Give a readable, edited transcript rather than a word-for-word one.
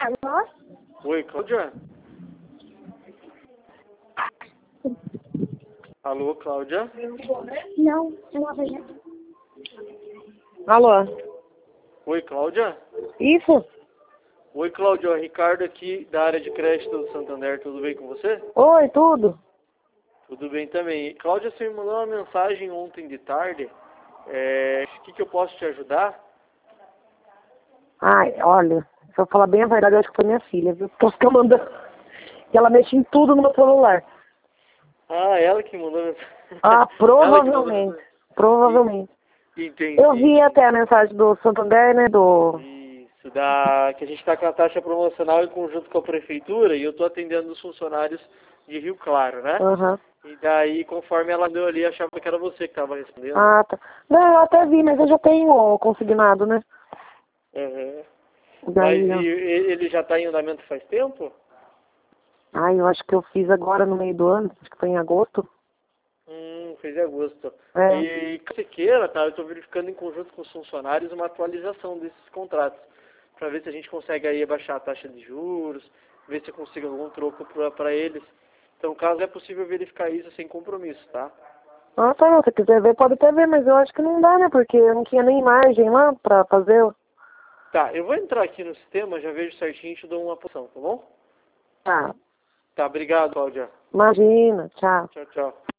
Alô? Oi, Cláudia? Alô, Cláudia? Não, eu não vejo. Alô? Oi, Cláudia? Isso? Oi, Cláudia, é o Ricardo aqui da área de crédito do Santander, tudo bem com você? Oi, tudo? Tudo bem também. Cláudia, você me mandou uma mensagem ontem de tarde, o que eu posso te ajudar? Ai, olha, se eu falar bem a verdade, eu acho que foi minha filha, viu? Porque eu mandando. E ela mexe em tudo no meu celular. Ah, ela que mandou mensagem. Ah, Ela que mandou provavelmente. mensagem. Provavelmente. Entendi. Eu vi até a mensagem do Santander, né? Isso, que a gente está com a taxa promocional em conjunto com a prefeitura e eu estou atendendo os funcionários de Rio Claro, né? Aham. E daí, conforme ela deu ali, achava que era você que estava respondendo. Ah, tá. Não, eu até vi, mas eu já tenho consignado, né? Uhum. Mas Daí, ele já está em andamento faz tempo? ai, eu acho que eu fiz agora no meio do ano, acho que foi em agosto. Fez em agosto. É. E caso você queira, tá? Eu estou verificando em conjunto com os funcionários uma atualização desses contratos, para ver se a gente consegue aí abaixar a taxa de juros, ver se eu consigo algum troco para eles. Então, caso é possível verificar isso sem compromisso, tá? Ah, tá, não, se quiser ver, pode até ver, mas eu acho que não dá, né? Porque eu não tinha nem imagem lá pra fazer. Tá, eu vou entrar aqui no sistema, já vejo certinho e te dou uma posição, tá bom? Tá, Tá, obrigado, Cláudia. imagina, tchau. Tchau, tchau.